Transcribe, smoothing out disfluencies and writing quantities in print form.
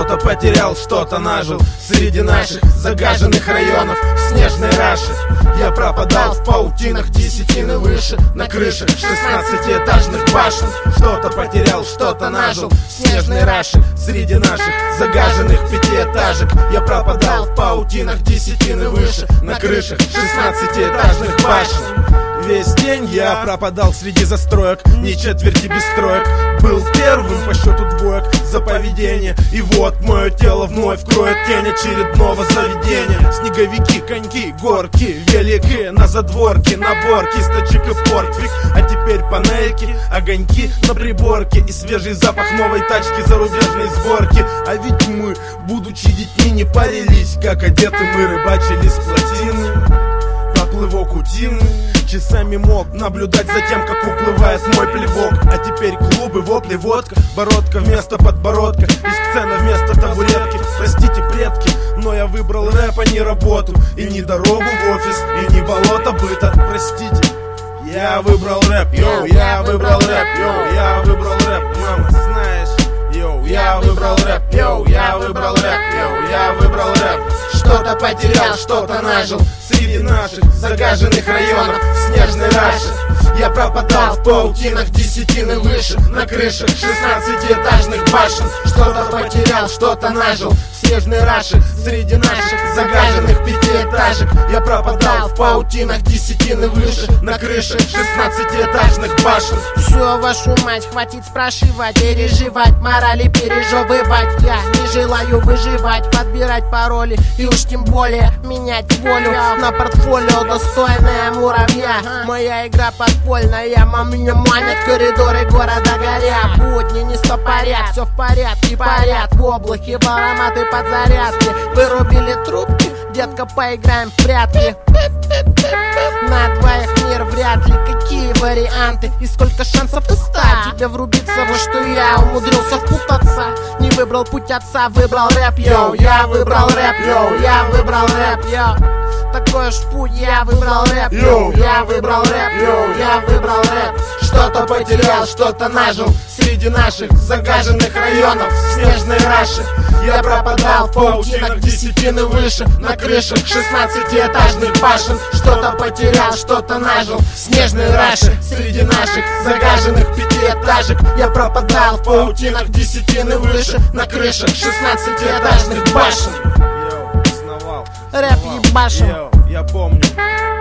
Что-то потерял, что-то нажил среди наших загаженных районов снежной раши. Я пропадал в паутинах десятины выше, на крышах 16-этажных башен. Что-то потерял, что-то нажил снежной раши среди наших загаженных пятиэтажек. Я пропадал в паутинах десятины выше, на крышах 16-этажных башен. Весь день я пропадал среди застроек, ни четверти без строек. Был первым по счету двоек за поведение. И вот мое тело вновь кроет тень очередного заведения. Снеговики, коньки, горки велики, на задворке набор кисточек и портфик. А теперь панельки, огоньки на приборке и свежий запах новой тачки зарубежной сборки. А ведь мы, будучи детьми, не парились, как одеты мы рыбачили с плотины. Поплывок утиный. Часами мог наблюдать за тем, как уплывает мой плевок. А теперь клубы, вопли, водка, бородка вместо подбородка и сцена вместо табуретки. Простите, предки, но я выбрал рэп, а не работу. И не дорогу в офис, и не болото быта. Простите, я выбрал рэп, йоу, я выбрал рэп, йоу, я выбрал рэп, мама, знаешь, йоу, я выбрал рэп, йоу, я выбрал рэп, йоу, я выбрал рэп. Что-то потерял, что-то нажил среди наших загаженных районов снежной раши. Я пропадал в паутинах десятины выше, на крышах 16-этажных башен. Что-то потерял, что-то нажил в снежной раши среди наших загаженных пятиэтажек. Я пропадал в паутинах десятины выше, на крышах 16-этажных башен. Все, вашу мать, хватит спрашивать, переживать, морали пережевывать. Я не желаю выживать, подбирать пароли и уж тем более менять волю на портфолио, достойное муравья. Моя игра подпольная, меня манят коридоры города горят. Будни не стопорят, все в порядке, парят в облаке, в ароматы подзарядки. Вырубили трубки, детка, поиграем в прятки. На двоих мир вряд ли, какие варианты и сколько шансов стать тебе врубиться во что я умудрился впутаться. Не выбрал путь отца, выбрал рэп, йоу, я выбрал рэп, йоу, я выбрал рэп, йоу. Такой уж путь, я выбрал рэп, йоу, я выбрал рэп, йоу, я выбрал рэп. Что-то потерял, что-то нажил среди наших загаженных районов снежной раши. Я пропадал в паутинах десятины выше, на крышах 16-этажных башен. Что-то потерял, что-то нажил снежной раши среди наших загаженных пятиэтажек. Я пропадал в паутинах десятины выше, на крышах 16-этажных башен. Рэп ебашим. Я помню.